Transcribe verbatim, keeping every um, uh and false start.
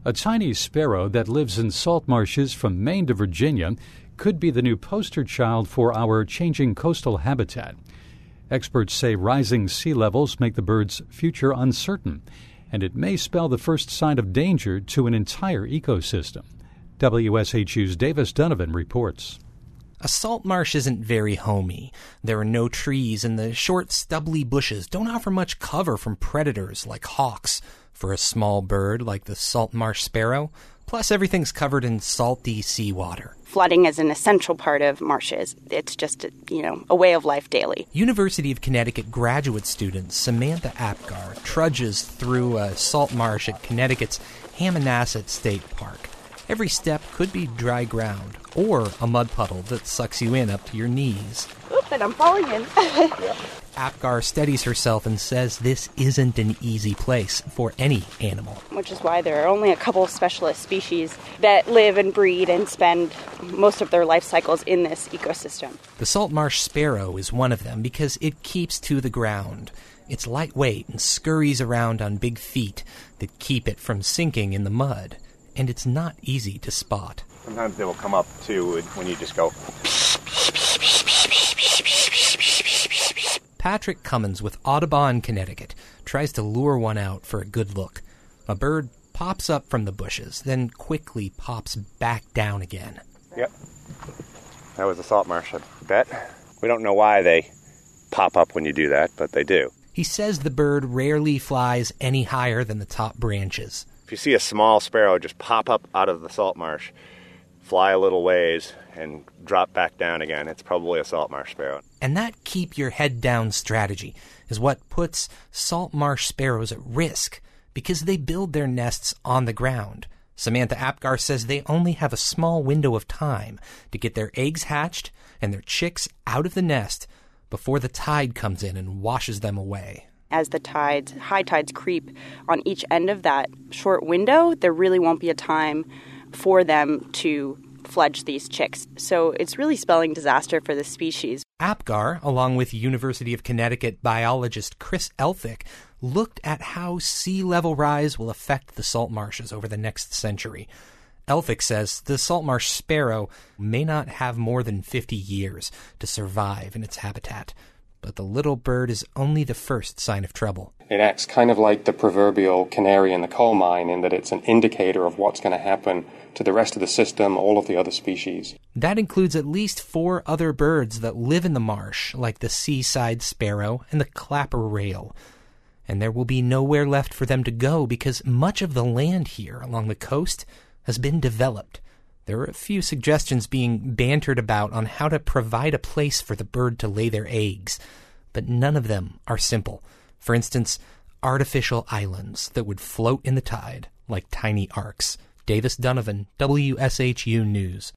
A tiny sparrow that lives in salt marshes from Maine to Virginia could be the new poster child for our changing coastal habitat. Experts say rising sea levels make the bird's future uncertain, and it may spell the first sign of danger to an entire ecosystem. W S H U's Davis Donovan reports. A salt marsh isn't very homey. There are no trees, and the short, stubbly bushes don't offer much cover from predators like hawks for a small bird like the salt marsh sparrow. Plus, everything's covered in salty seawater. Flooding is an essential part of marshes. It's just, you know, a way of life daily. University of Connecticut graduate student Samantha Apgar trudges through a salt marsh at Connecticut's Hammonasset State Park. Every step could be dry ground or a mud puddle that sucks you in up to your knees. Oop, and I'm falling in. Apgar steadies herself and says this isn't an easy place for any animal. Which is why there are only a couple of specialist species that live and breed and spend most of their life cycles in this ecosystem. The salt marsh sparrow is one of them because it keeps to the ground. It's lightweight and scurries around on big feet that keep it from sinking in the mud. And it's not easy to spot. Sometimes they will come up, too, when you just go... Patrick Cummins with Audubon, Connecticut, tries to lure one out for a good look. A bird pops up from the bushes, then quickly pops back down again. Yep. That was a salt marsh, I bet. We don't know why they pop up when you do that, but they do. He says the bird rarely flies any higher than the top branches. If you see a small sparrow just pop up out of the salt marsh, fly a little ways, and drop back down again, it's probably a salt marsh sparrow. And that keep-your-head-down strategy is what puts salt marsh sparrows at risk because they build their nests on the ground. Samantha Apgar says they only have a small window of time to get their eggs hatched and their chicks out of the nest before the tide comes in and washes them away. As the tides, high tides creep on each end of that short window, there really won't be a time for them to fledge these chicks. So it's really spelling disaster for the species. Apgar, along with University of Connecticut biologist Chris Elphick, looked at how sea level rise will affect the salt marshes over the next century. Elphick says the salt marsh sparrow may not have more than fifty years to survive in its habitat. But the little bird is only the first sign of trouble. It acts kind of like the proverbial canary in the coal mine in that it's an indicator of what's going to happen to the rest of the system, all of the other species. That includes at least four other birds that live in the marsh, like the seaside sparrow and the clapper rail. And there will be nowhere left for them to go because much of the land here along the coast has been developed. There are a few suggestions being bantered about on how to provide a place for the bird to lay their eggs, but none of them are simple. For instance, artificial islands that would float in the tide like tiny arks. Davis Donovan, W S H U News.